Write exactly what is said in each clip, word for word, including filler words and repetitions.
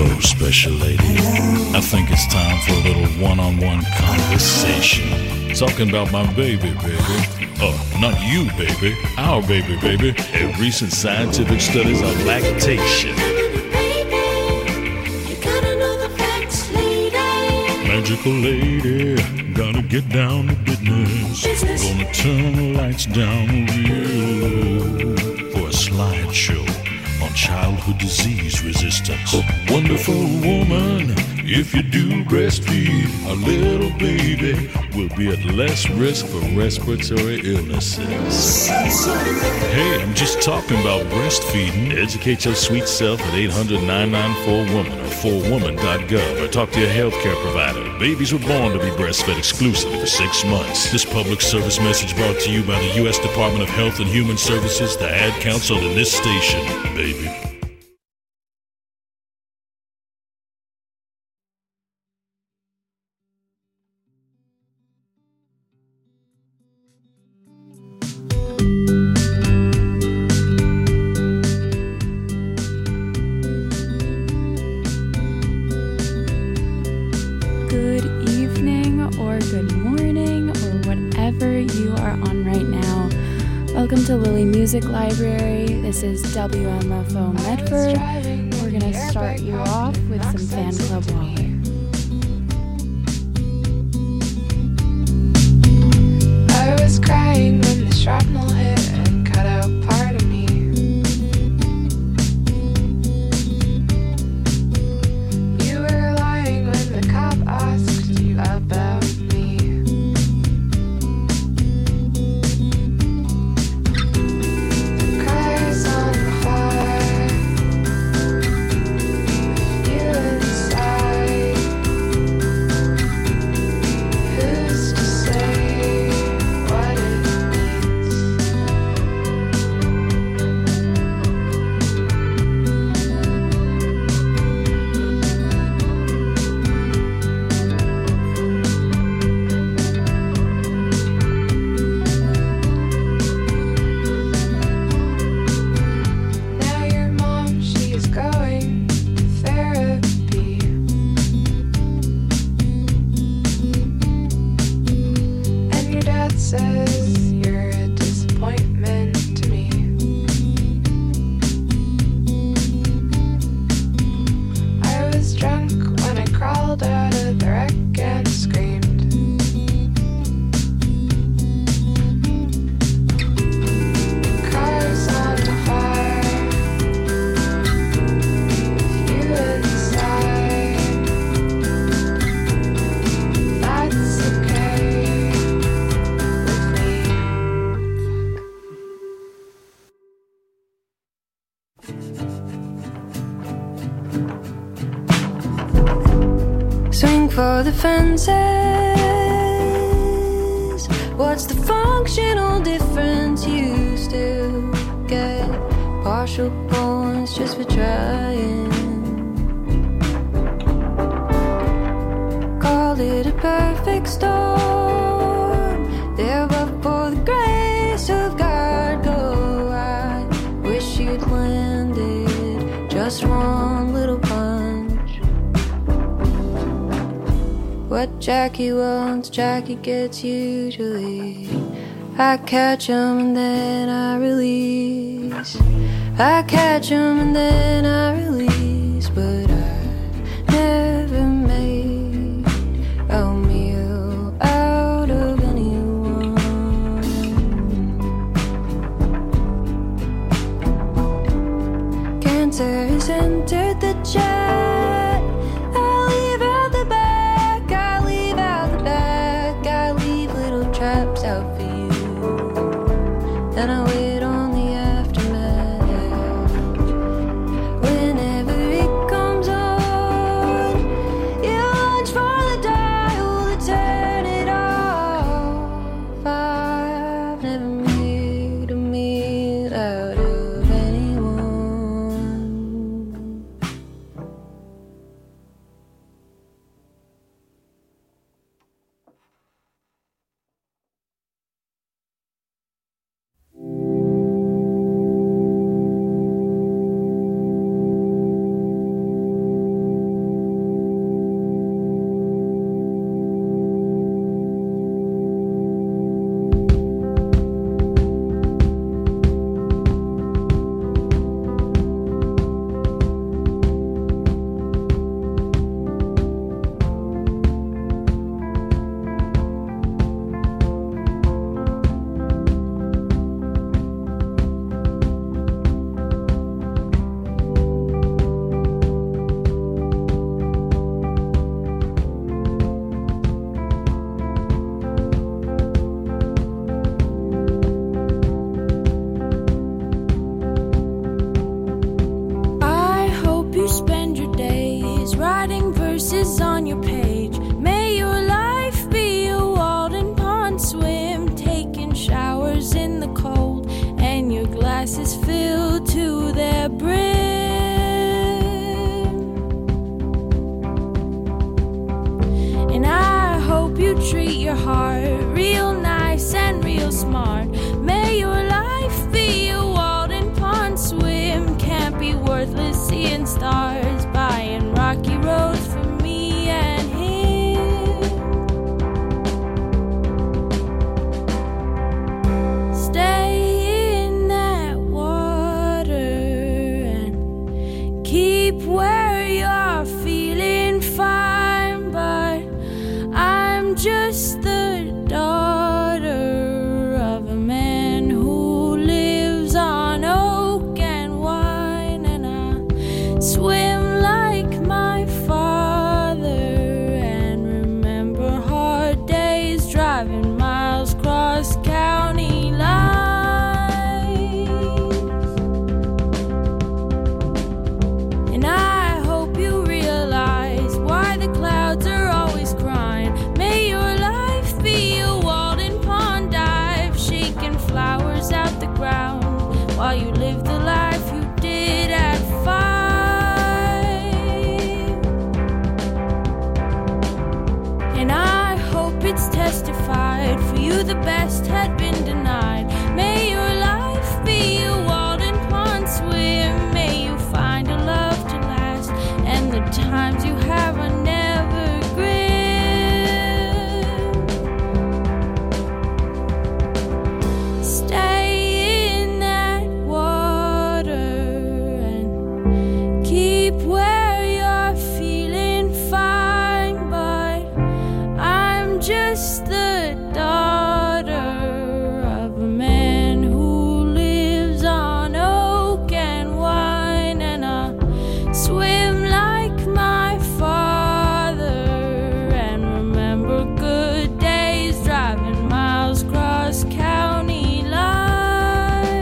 Hello, special lady. I think it's time for a little one-on-one conversation. Talking about my baby, baby. Uh, not you, baby. Our baby, baby. And recent scientific studies on lactation. Magical lady, gotta get down to business. business. Gonna turn the lights down real low for a slideshow on childhood disease resistance. Wonderful woman, if you do breastfeed, a little baby will be at less risk for respiratory illnesses. Hey, I'm just talking about breastfeeding. Educate your sweet self at eight hundred, nine nine four, woman or four woman dot gov or talk to your healthcare provider. Babies were born to be breastfed exclusively for six months. This public service message brought to you by the U S Department of Health and Human Services, the Ad Council, and this station, baby. Welcome to Lily Music Library. This is W M F O Medford. We're going to start you off with some Fan Club Wally. I was crying when the shrapnel hit and cut out part of me. You were lying when the cop asked you about me. The cars on the fire, you inside. Who's to say what it means? Now your mom, she is going to therapy. And your dad says you're a disappointment to me. I was drunk when I crawled out of the wreck and screamed. The car's on fire, you inside. That's okay with me. Swing for the fences. What's the functional difference? You still get partial points just for trying. Called it a perfect storm. There but for the grace of God go. I wish you'd landed just one little punch. What Jackie wants, Jackie gets usually. I catch 'em and then I release. I catch 'em and then I release. But I never made a meal out of anyone. Cancer has entered the chat. I leave out the back, I leave out the back. I leave little traps out for you. Then I wait on the aftermath. Whenever it comes on, you lunge for the dial to turn it off. I've never made a meal out of anyone. glasses filled to their brim. And I hope you treat your heart real nice and real smart. May your life be a Walden Pond swim. Can't be worthless seeing stars, buying rocky roads for me and him. Stay in that water and keep where you're feeling fine. But I'm just the daughter of a man who lives on oak and wine, and I swim like my father and remember hard days driving miles cross county lines. And I hope you realize why the clouds are always crying. May your life be a Walden Pond dive, shaking flowers out the ground while you live the life you did at five. And I hope it's testified for you the best had been denied. May your life be a Walden Pond swim. May you find a love to last, and the times you have are never grim. Stay in that water and keep where you're feeling fine. But I'm just the daughter of a man who lives on oak and wine, and I swim like my father and remember good days driving miles cross county lines.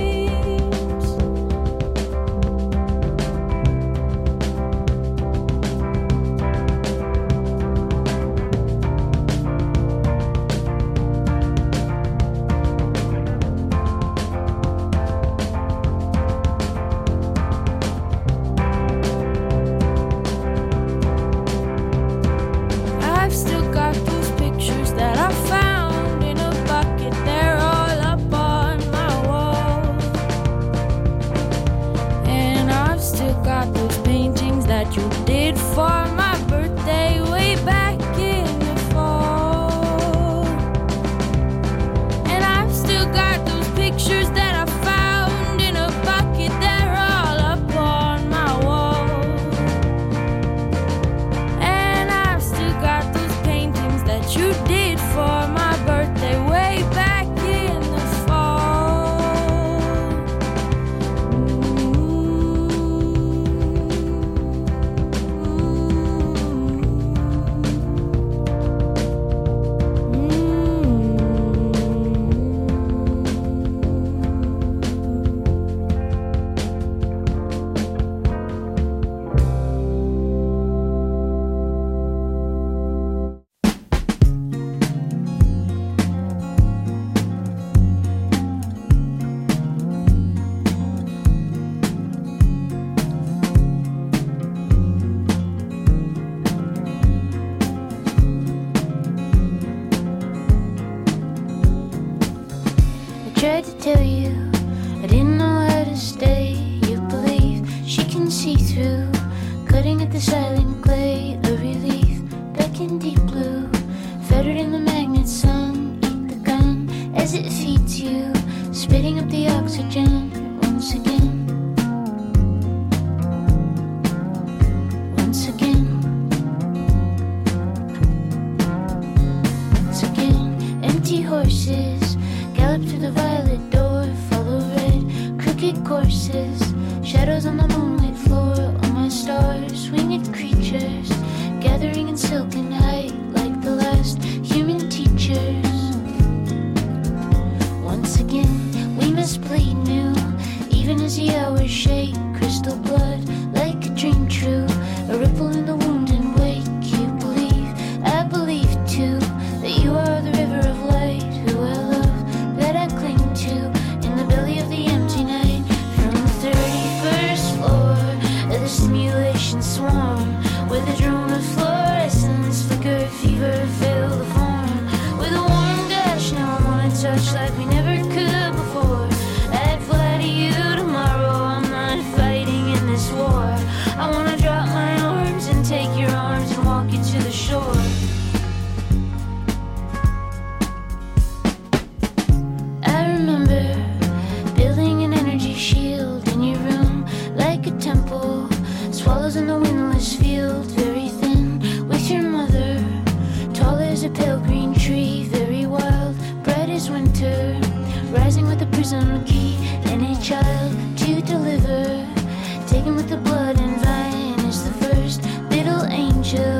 I've still got those pictures that I found in a bucket. They're all up on my wall. And I've still got those paintings that you did for my birthday way back in the fall. And I've still got those pictures that I found in a bucket. They're all up on my wall. And I've still got those paintings that you did for my birthday way back in the fall. I tried to tell you I didn't know how to stay. You believe she can see through, cutting at the silent clay. A relief back in deep blue, fettered in the magnet sun. Eat the gun as it feeds you, spitting up the oxygen once again. Once again. Once again. Empty horses gallop through the violet door, follow red crooked courses, shadows on the moonlit floor. All my stars, winged creatures, gathering in silken height like the last human teachers. Once again, we must bleed new, even as the hours shake. Crystal blood, like a dream true, a ripple in the wound and wake. You believe, I believe too, that you are the river of light, who I love, that I cling to, in the belly of the empty night. the prison key. Any child to deliver, taken with the blood and vine is the first little angel.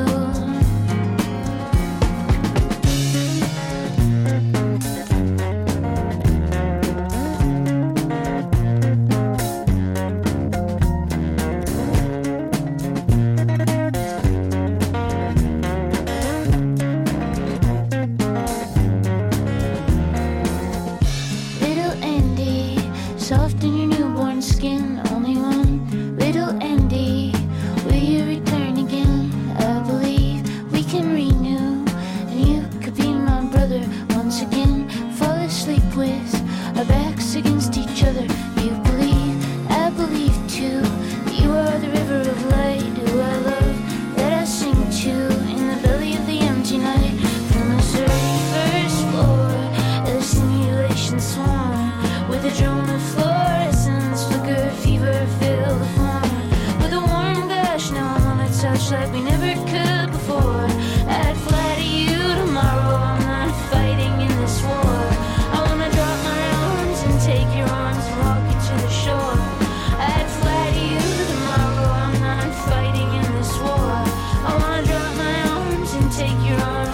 Soft in your newborn skin, only one little Andy. Will you return again? I believe we can renew, and you could be my brother once again. Fall asleep with our backs against each other. You believe, I believe too, that you are the river of light who I love, that I sing to in the belly of the empty night. From the thirty-first floor of the simulation swarm, with a drone of fluorescence, flicker, fever, fill the form. With a warm gush, now I wanna touch like we never could before. I'd fly to you tomorrow, I'm not fighting in this war. I wanna drop my arms and take your arms and walk you to the shore. I'd fly to you tomorrow, I'm not fighting in this war. I wanna drop my arms and take your arms.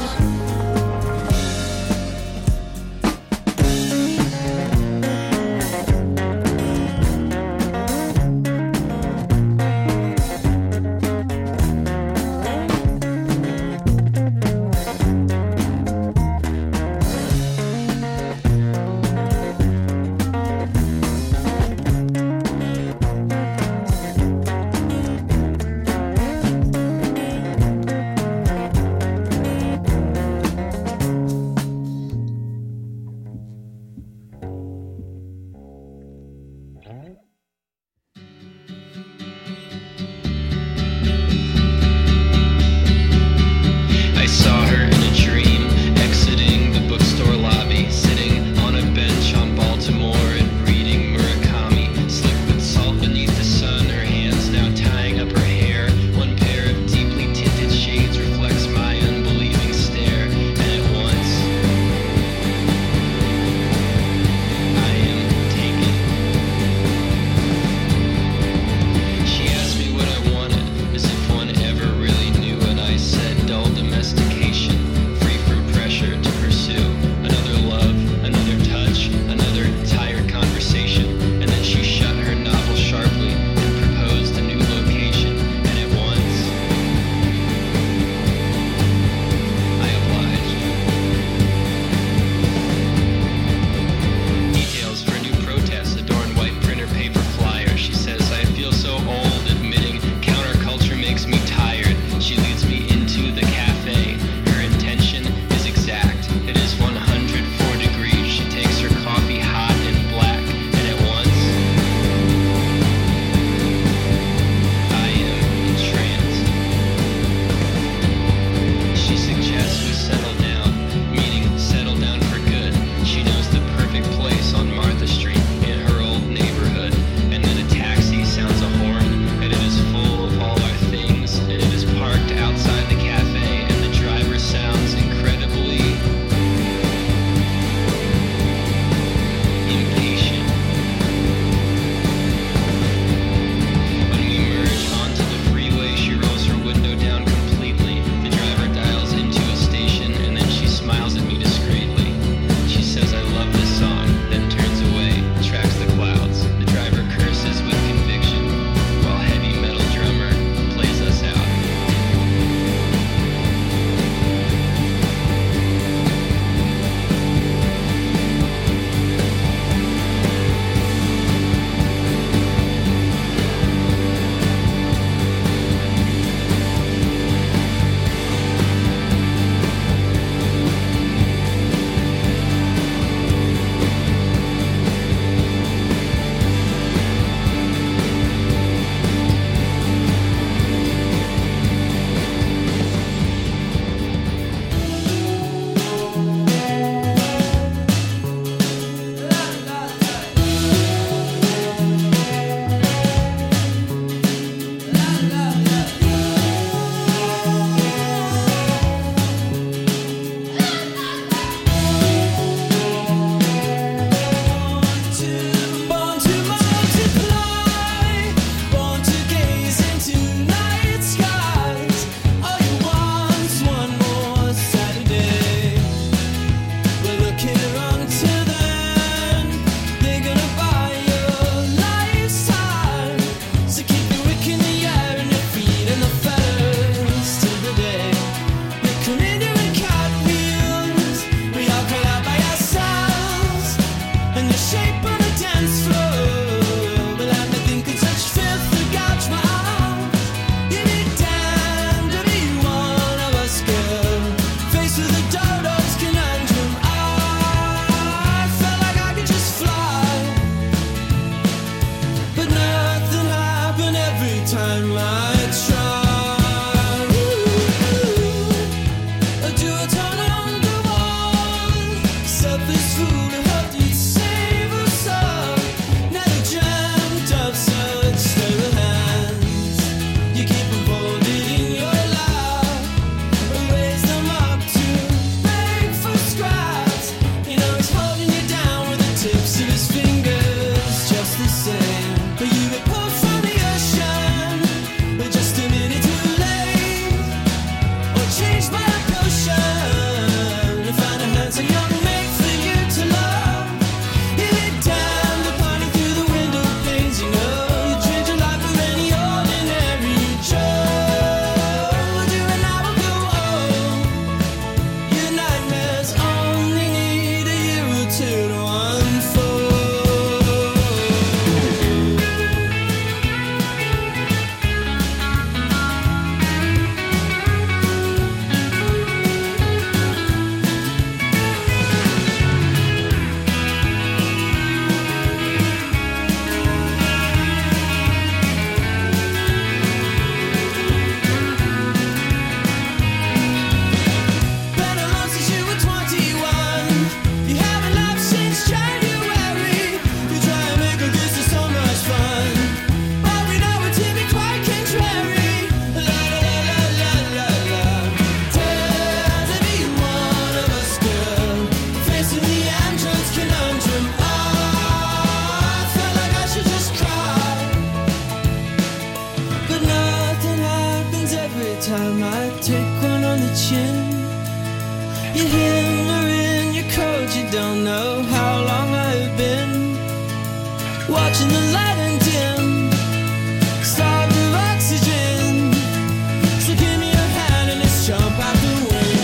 watching the light and dim, starved of oxygen. So give me your hand and let's jump out the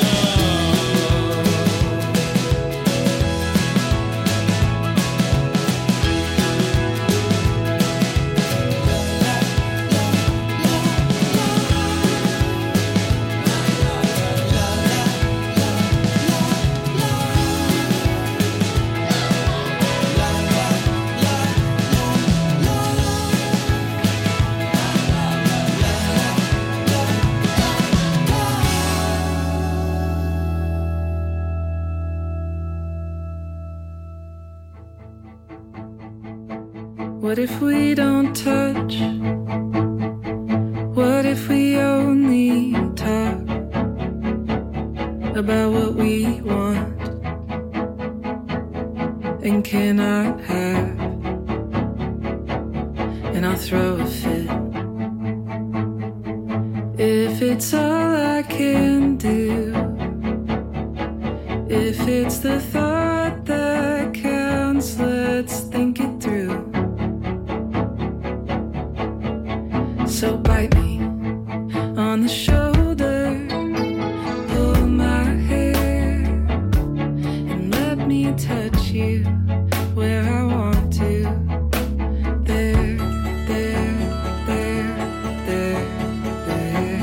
What if we don't touch? What if we only talk about what we want and cannot have? And I'll throw a fit if it's all I can do, if it's the thought that counts. Let's think it through. So bite me on the shoulder, pull my hair, and let me touch you where I want to. There, there, there, there, there.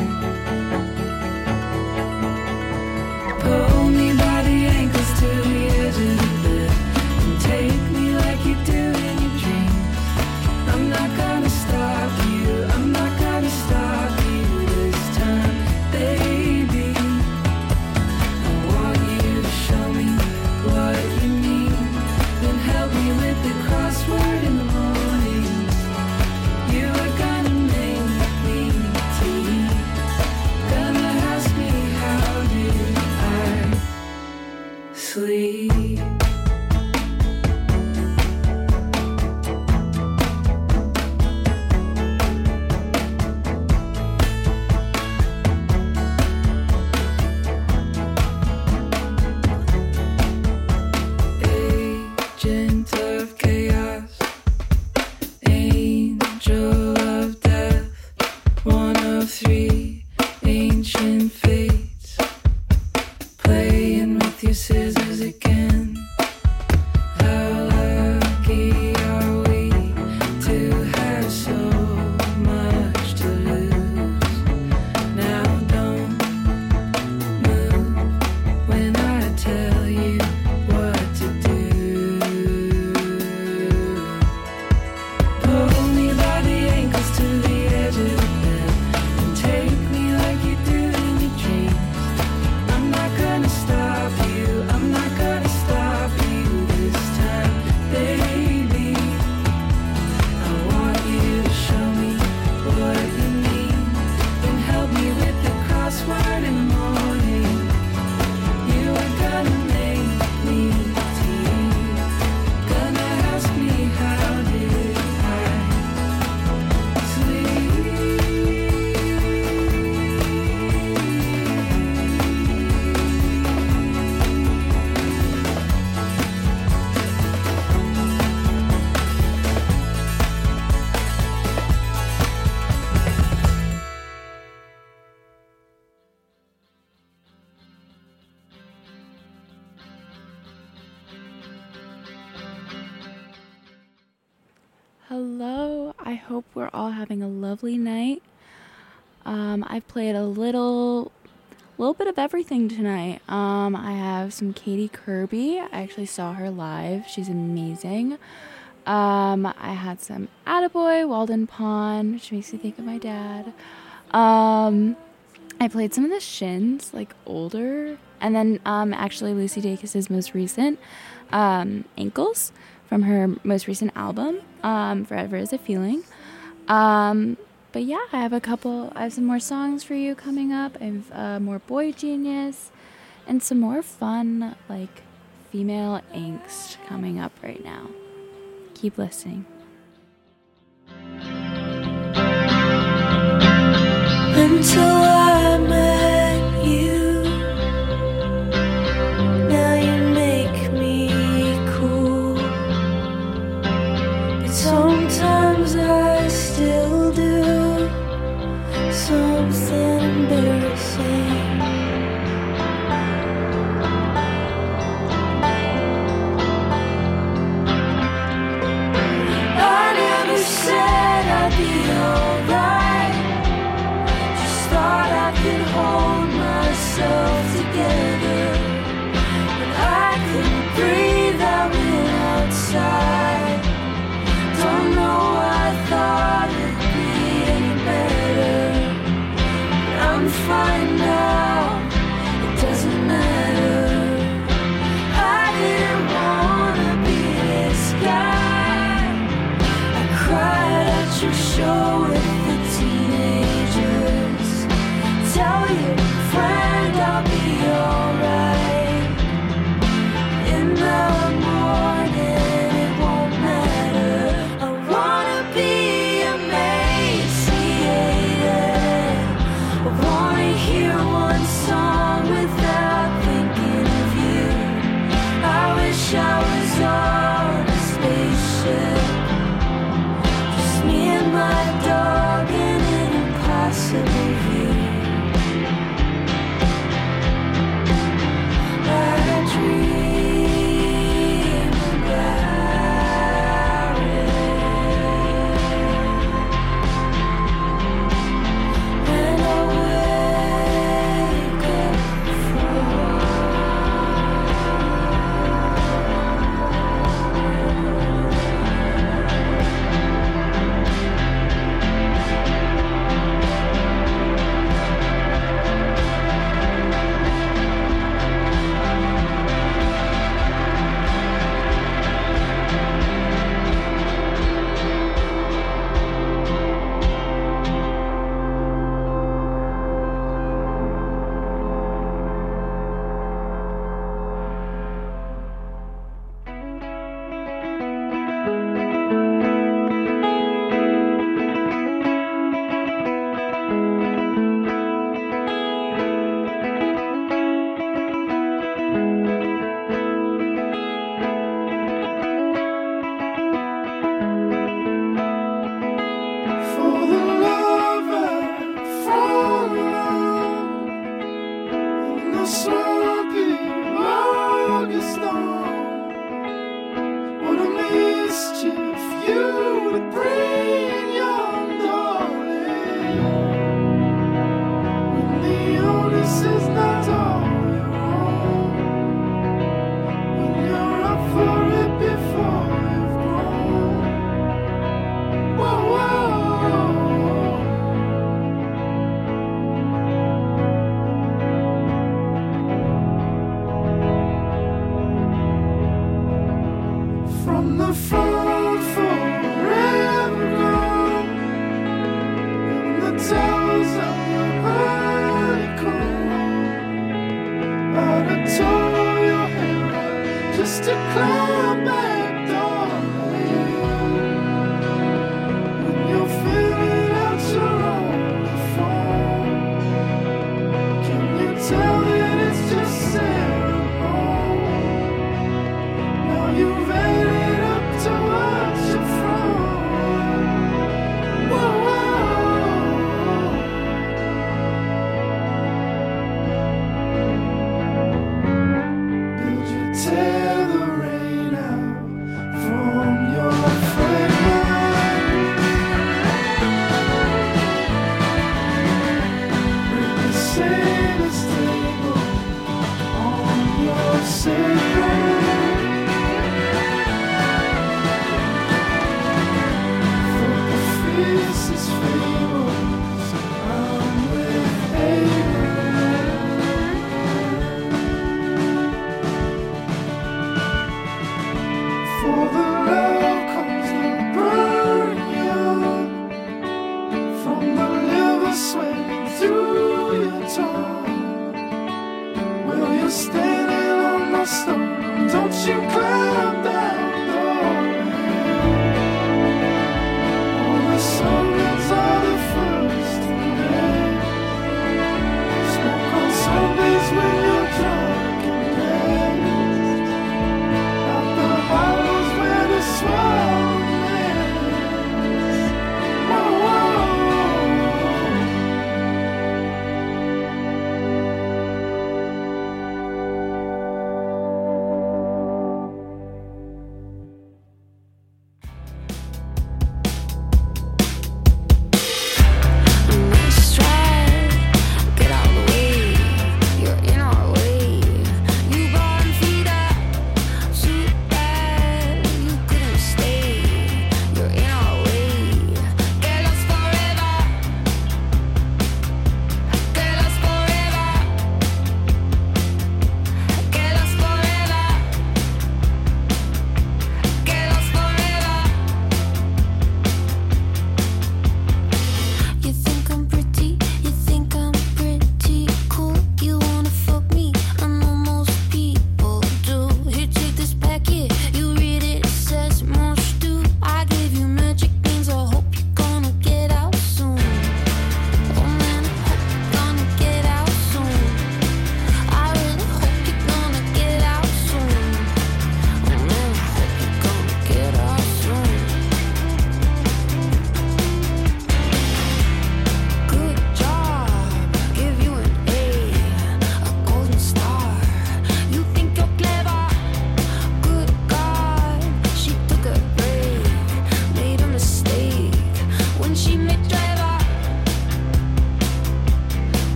Pull me by the ankles to the edge of the bed and take me like you do in your dreams. I'm not gonna stop you, I'm not gonna stop you this time, baby. I want you to show me what you mean, then help me with the crossword in the morning. You are gonna make me tea, gonna ask me how do I sleep. Agent of chaos, angel of death, one of three ancient fates, playing with your scissors again. How lucky are we to have so much to lose? Now don't move when I tell you what to do. Pull me by the ankles to the edge of the bed and take me like you do in your dreams. I'm not gonna stop you, I'm not gonna stop you this time, baby. I want you to show me what you mean, then help me with the crossword in the morning. You are gonna make me tea, gonna ask me how did I sleep. Hello, I hope we're all having a lovely night. Um, I've played a little, little bit of everything tonight. Um, I have some Katie Kirby. I actually saw her live. She's amazing. Um, I had some Attaboy, Walden Pond, which makes me think of my dad. Um, I played some of the Shins, like older, and then um, actually Lucy Dacus's most recent, um, Ankles, from her most recent album, um, Forever Is a Feeling. Um, but yeah, I have a couple, I have some more songs for you coming up. I have uh, more Boy Genius and some more fun, like, female angst coming up right now. Keep listening. Until I met you, now you make me cool. It's something embarrassing. I never said I'd be alright. Just thought I could hold myself together. When I couldn't breathe, I went outside. Don't know why I thought it'd be any better. But I'm fine now, it doesn't matter. I didn't wanna be this guy. I cried at your show with the teenagers. Tell your friend I'll be alright. In the morning it won't matter. I wanna be emaciated. I wanna hear one song without thinking of you. I wish I was on a spaceship, just me and my dog in an impossible view. I dream about it, and I wake up from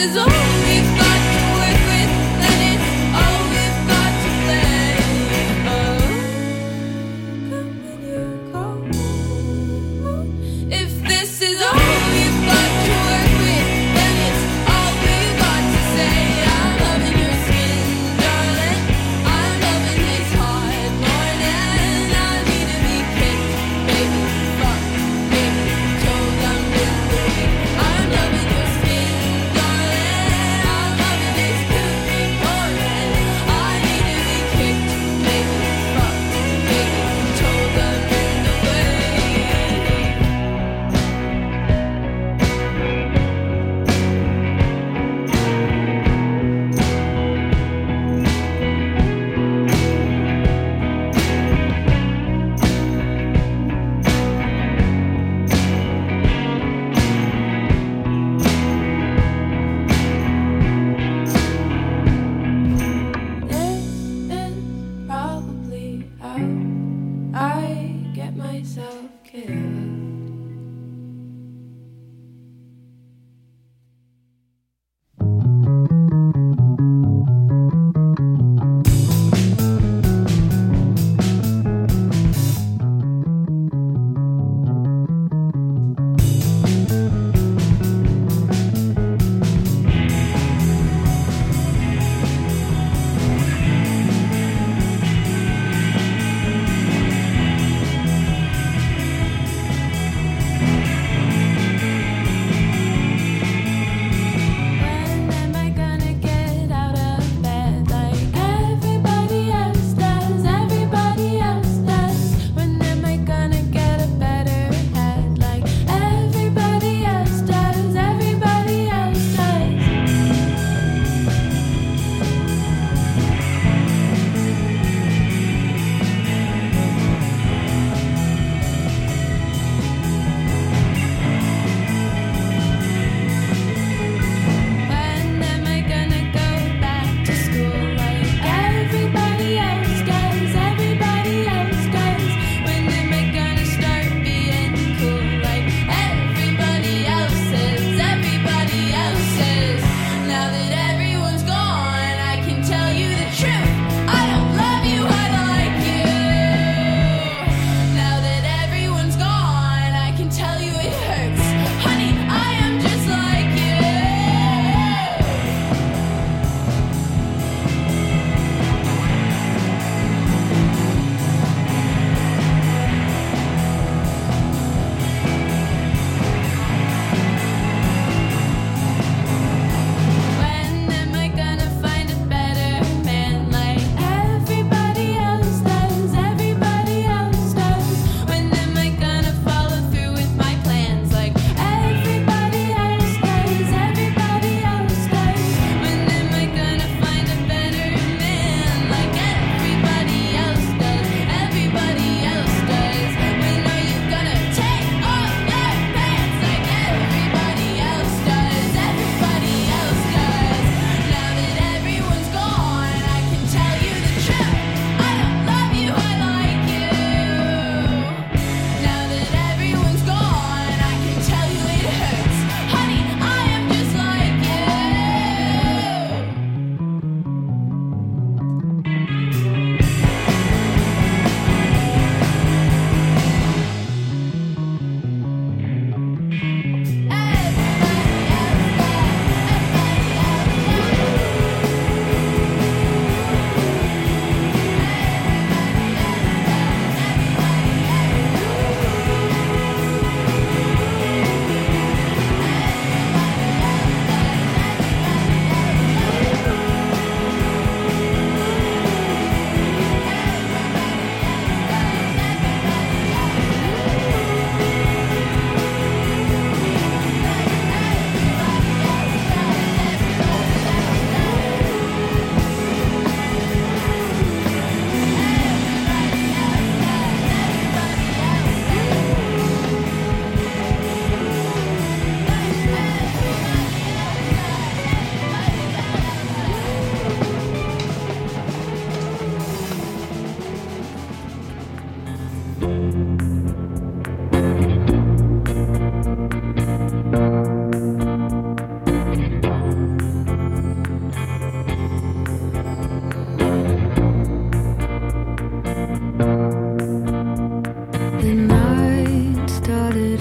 is all we've got to work with, then it's all we've got to play. Oh, come when you call. If this is all we've got to work with, then it's all we've got to say. I'm loving your skin, darling. I'm loving this hard morning. I need to be kicked, baby, fucked, baby, told I'm misery. I'm loving your skin, darling.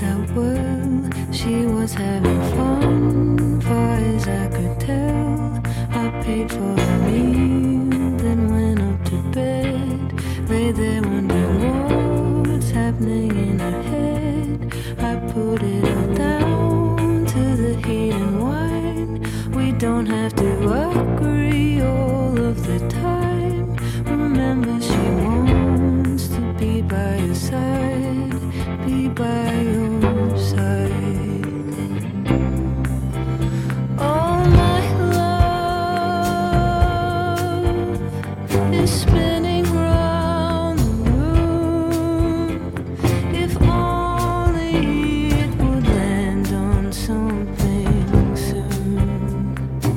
out well. She was having fun, far as I could tell. I paid for a meal, then went up to bed. Lay there wondering what's happening in her head. I put it all down to the heat and wine. We don't have to agree all of the time. Remember, she wants to be by your side, be by your side. All my love is spinning round the room. If only it would land on something soon.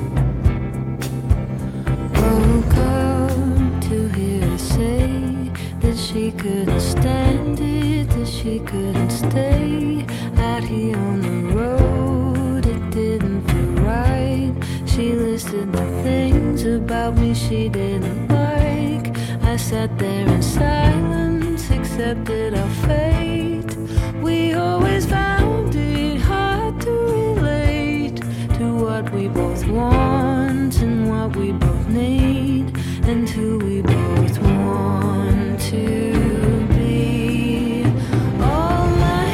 Woke up to hear her say that she couldn't stand it, that she couldn't stay out here on the road. It didn't feel right. She listed the things about me she didn't like. I sat there in silence, accepted our fate. We always found it hard to relate to what we both want and what we both need, and who we both want to be. All my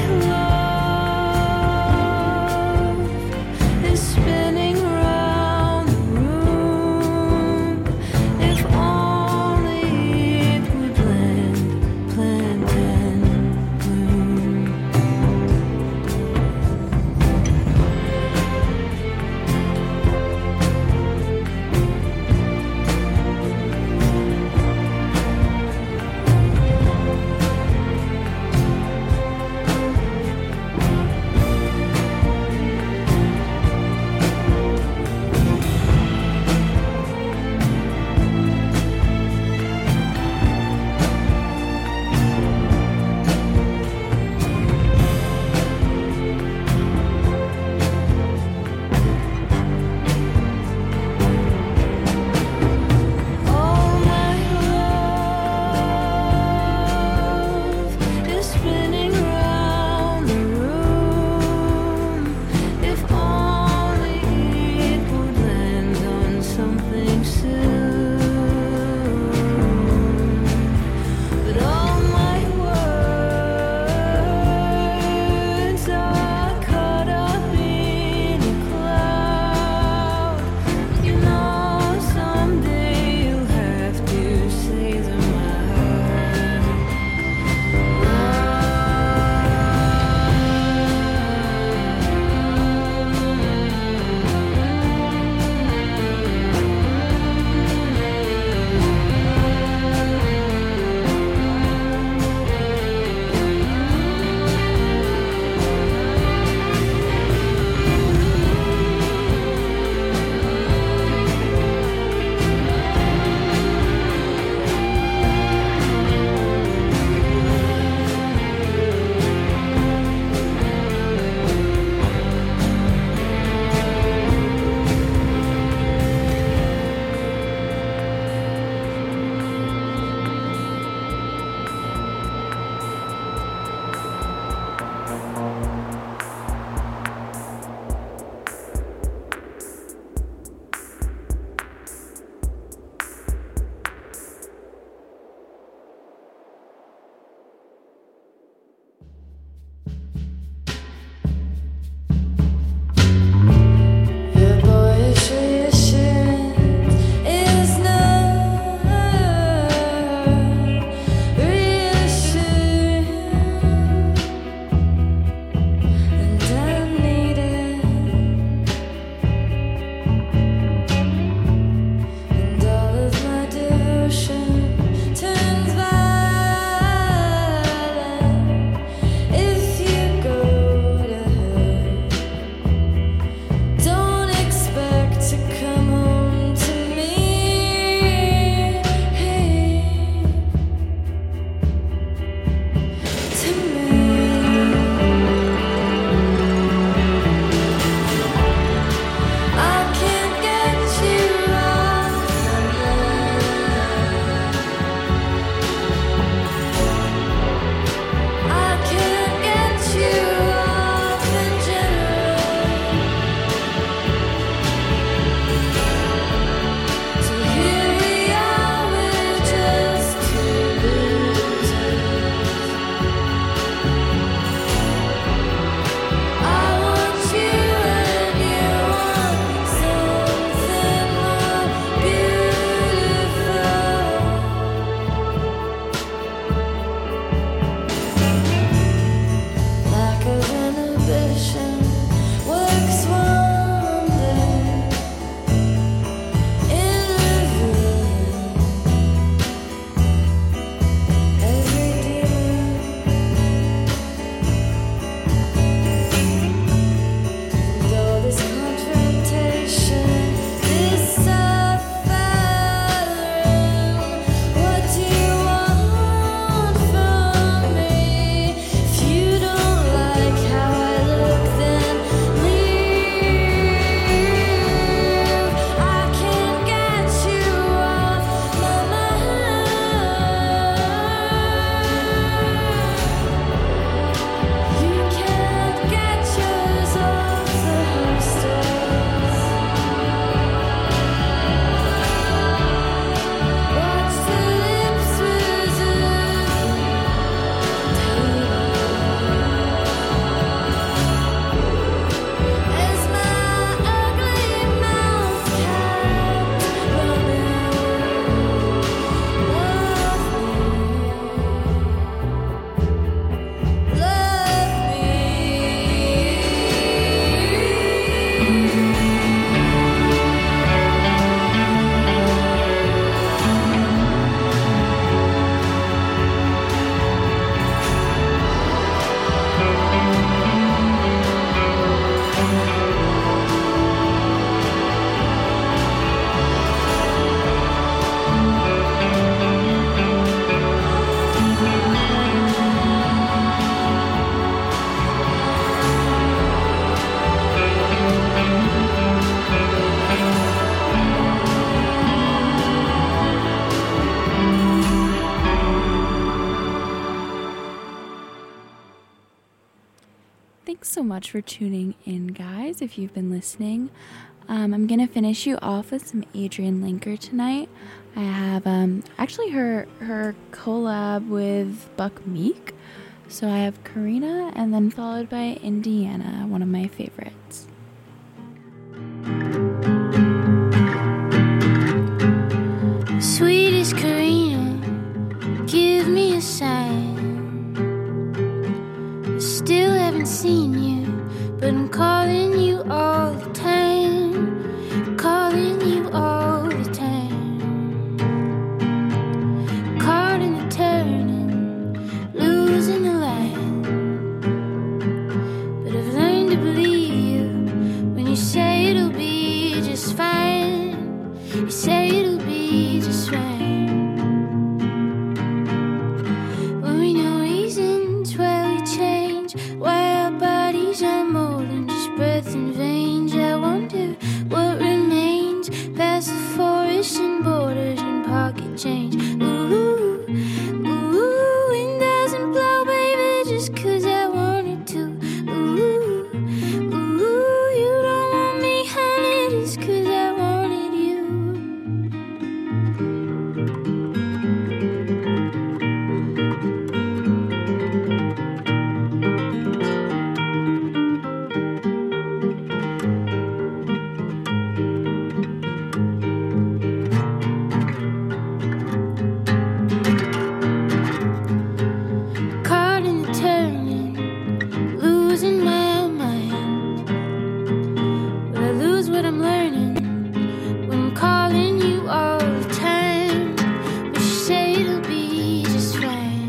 love is spinning round the room. If only it would land, plant and bloom. Thanks so much for tuning in, guys, if you've been listening. Um, I'm going to finish you off with some Adrian Linker tonight. I have um, actually her, her collab with Buck Meek. So I have Karina and then followed by Indiana, one of my favorites. Sweetest Karina, give me a sign. Still haven't seen you, but I'm calling you all the time. Calling you all the time. Caught in the turning, losing the line. But I've learned to believe you when you say it'll be just fine. You say it'll be just fine. When we know reasons why we change, why our bodies are more than just breath and veins. I wonder what remains past the forest and borders and pocket change. Ooh, ooh, wind doesn't blow, baby, just 'cause I want it to. Ooh, ooh, you don't want me, honey, just 'cause I wanted you. Caught in the turning, losing my mind. Will I lose what I'm learning when I'm calling you all the time? But you say it'll be just fine.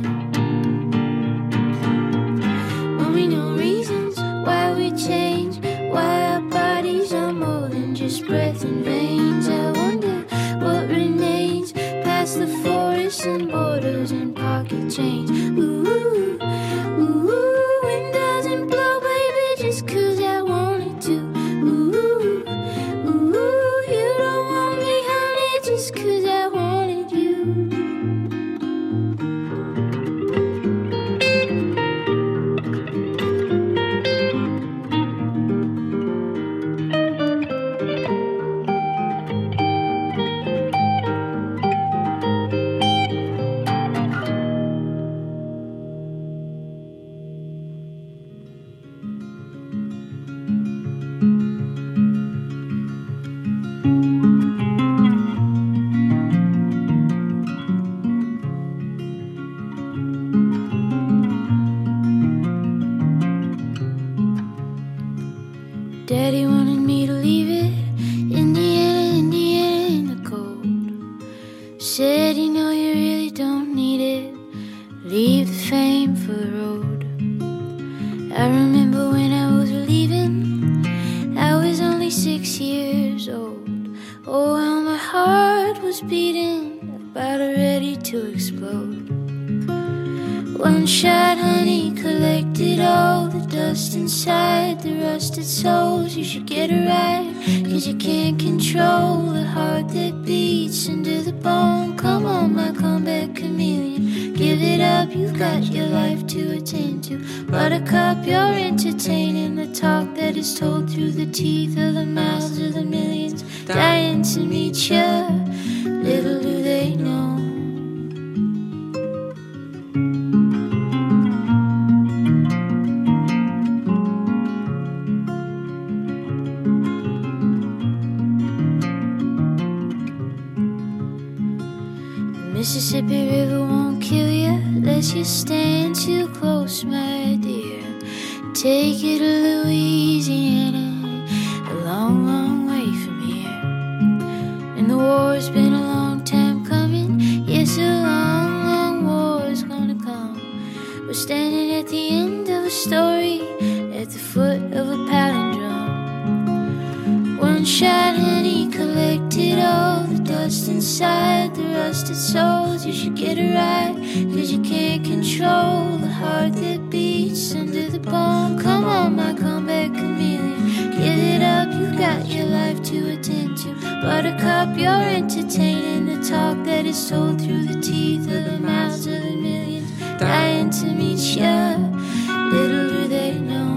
When we know reasons why we change, why our bodies are more than just breath and veins. I wonder what remains past the forests and borders and pocket change. Ooh, ooh, wind doesn't blow, baby, just 'cause I want it to. Ooh, ooh, you don't want me, honey, just 'cause I wanted you. Daddy wanted me to leave it, Indiana, Indiana in the cold. Said, you know, you really don't need it. Leave the fame for the road. I remember when I was leaving, I was only six years old. Oh, how my heart was beating, about ready to explode. One shot, honey, collected all the dust inside the rusted souls. You should get it right, 'cause you can't control the heart that beats into the bone. Come on, my comeback chameleon, give it up, you've got your life to attend to. Buttercup, you're entertaining the talk that is told through the teeth of the mouths of the millions dying to meet ya. Little do they know. Mississippi River won't kill you unless you stand too close, my dear. Take it to Louisiana, twisted souls. You should get it right, cause you can't control the heart that beats under the bone. Come on, my comeback chameleon, give it up, you got your life to attend to. Buttercup, you're entertaining the talk that is told through the teeth of the mouths of the millions, dying to meet ya, little do they know.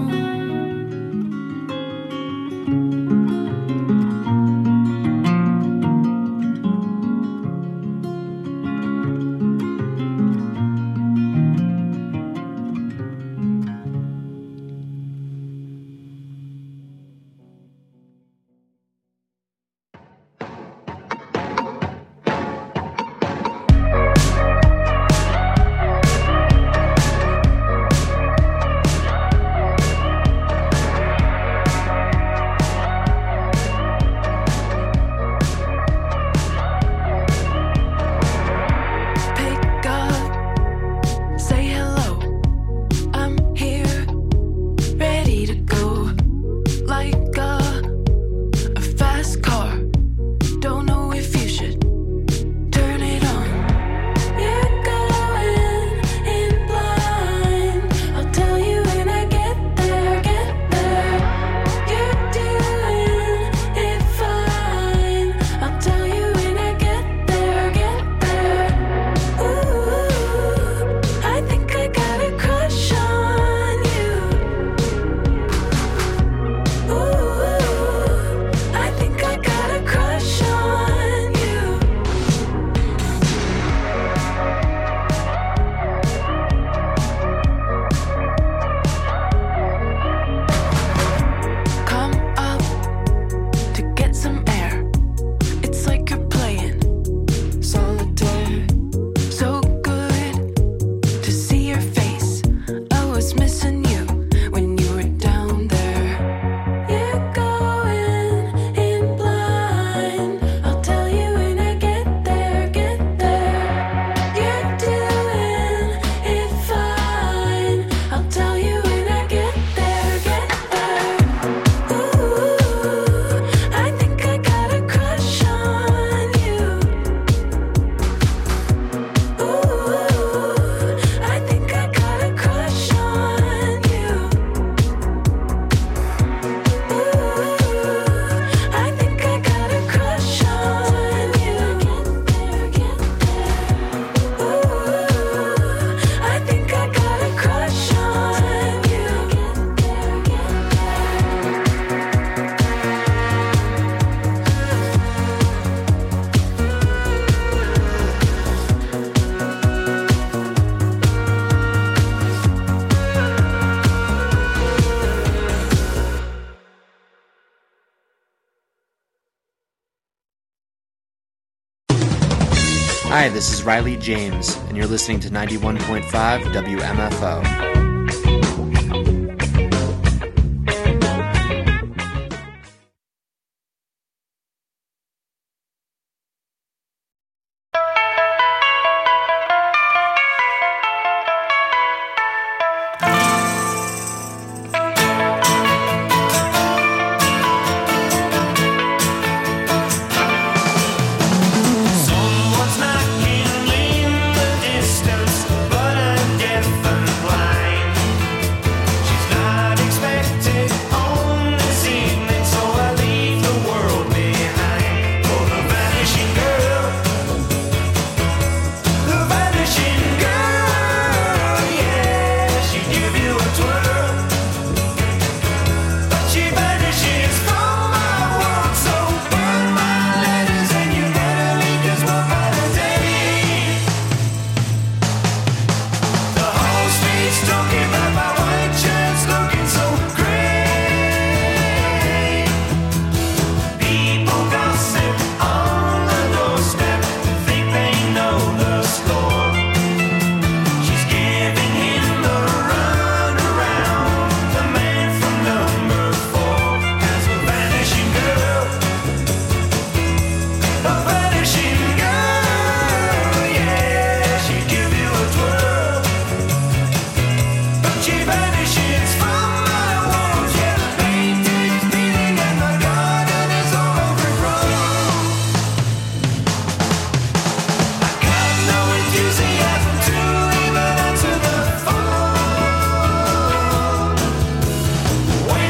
Hi, this is Riley James, and you're listening to ninety-one point five W M F O.